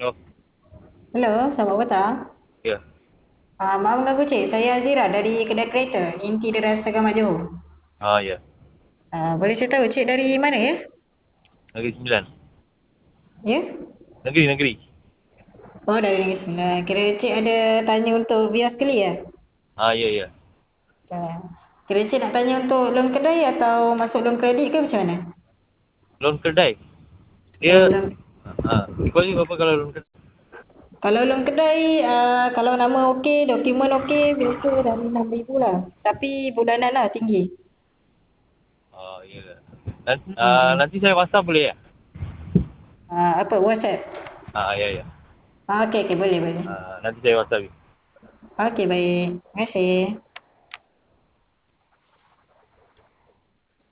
Oh, Hello, selamat petang. ya. Maaf mengganggu cik, saya Azira dari kedai kereta Inti Deras Tagamat Johor. Ya. Boleh saya tahu cik dari mana ya? Negeri Sembilan. Ya? Negeri. Oh, dari Negeri Sembilan. Kira cik ada tanya untuk via sekali ya? Ya. Ah, Kira cik nak tanya untuk loan kedai atau masuk loan kredit ke macam mana? Loan kedai. Oh, Dia, loan. deposit berapa kalau loan kedai? Kalau loan kedai, kalau nama okey, dokumen okey, biasa dari 6,000 lah. Tapi bulanan lah tinggi. Ya. Nanti, Hmm. nanti saya WhatsApp boleh ya? Apa, WhatsApp? Ya. Okey, okey, boleh, boleh. Nanti saya WhatsApp. Okey, baik. Terima kasih.